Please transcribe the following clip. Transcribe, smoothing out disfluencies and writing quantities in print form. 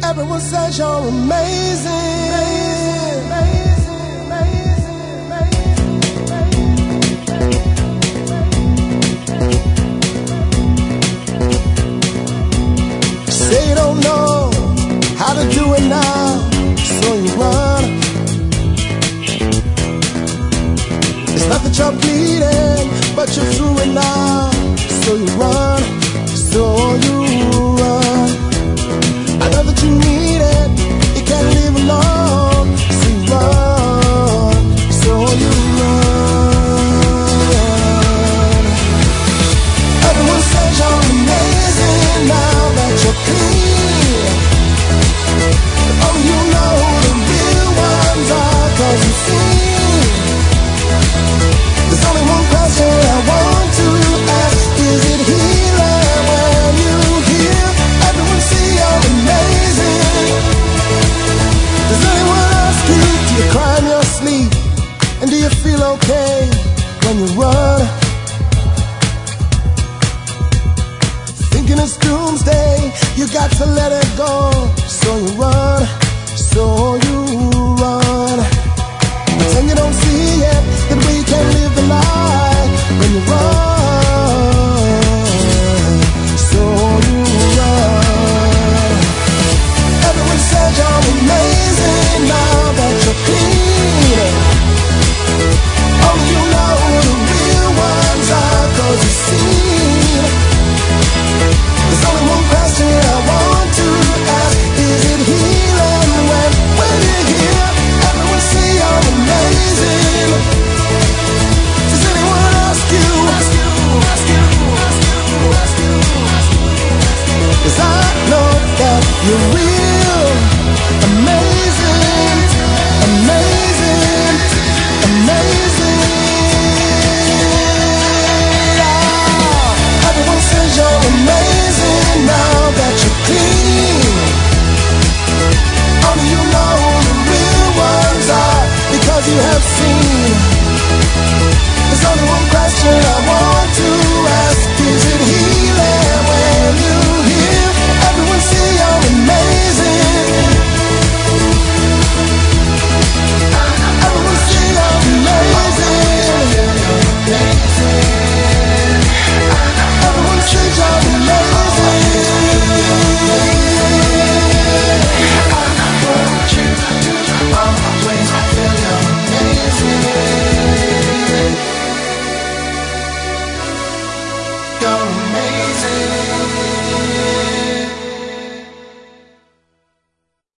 Everyone says you're amazing. Say you don't know how to do it now, so you run. It's not that you're bleeding, but you're through it now, so you run, so you run. I know that you need it, you can't live alone, so you run, so you run. Everyone says you're amazing now that you're clean. Oh, you know who the real ones are, 'cause you see. There's only one question I want to ask, is it healing when you hear everyone say you're amazing? Does anyone ask you, do you cry in your sleep? And do you feel okay when you run? Thinking it's doomsday, you got to let it go, so you run, so you run. Pretend you don't see it, that we can live the life when you run, so you run. Everyone says you're amazing now that you're clean. Oh, you know who the real ones are, 'cause you see. There's only one question I want to ask, is it healing when you hear everyone say you're amazing? Does anyone ask you? 'Cause I know that you're real.